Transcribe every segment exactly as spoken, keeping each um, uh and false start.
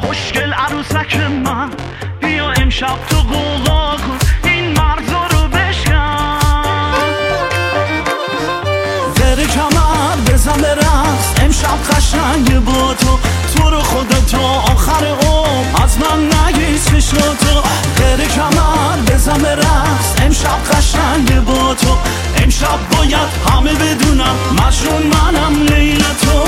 خوشگل عروسک من، بیا امشب تو قوقا کن این مرزا رو بشکن. بره کمر بزن به رقص امشب قشنگ با تو، تو رو خدا تا آخر عمر از من نگیز چشم تو. بره کمر بزن به رقص امشب قشنگ با تو، امشب باید همه بدونم مجنون منم لیلا تو.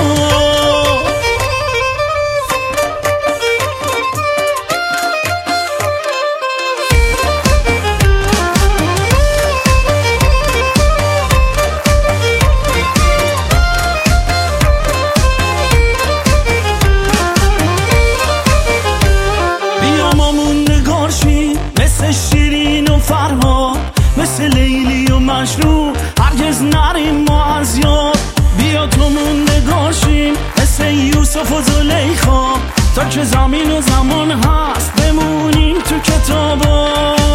مثل شیرین و فرهاد، مثل لیلی و مجنون، هرگز نریم ما از یاد. بیا تو موندگار شیم مثل یوسف و زلیخا، تا که زمین و زمان هست بمونیم تو کتابا.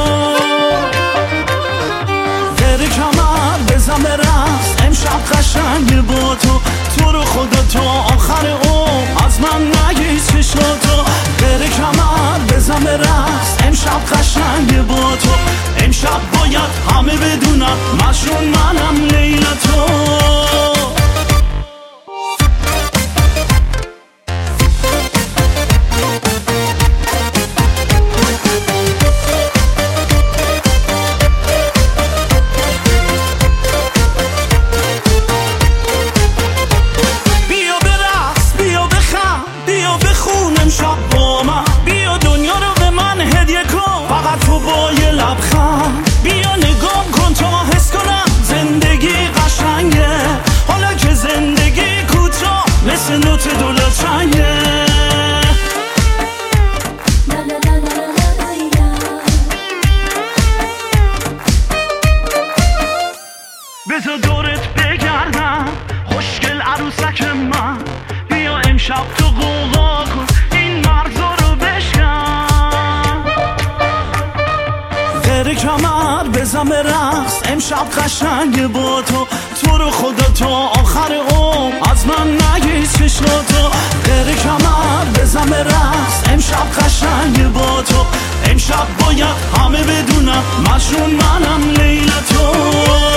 بره کمر بزن به رقص امشب قشنگ با تو، تو رو خدا تا آخر عمر از من نگیز چشاتو. بره کمر بزن به رقص امشب قشنگ با تو، امشب باید همه بدونم مجنون منم لیلا تو. امشب با من بیا دنیا رو به من هدیه کن، فقط تو با یه لبخند. بیا نگام کن تا حس کنم زندگی قشنگه، حالا که زندگی کوتاه مثل نوت دولتنگه. بذار دورت بگردم خوشگل عروسک من، بیا امشب تو قوقا کن این مرزا رو بشکن. بره کمر بزن به رقص امشب قشنگ با تو، تو رو خدا تا آخر عمر از من نگیز چشاتو. بره کمر بزن به رقص امشب قشنگ با تو، امشب باید همه بدونم مجنون منم لیلا تو.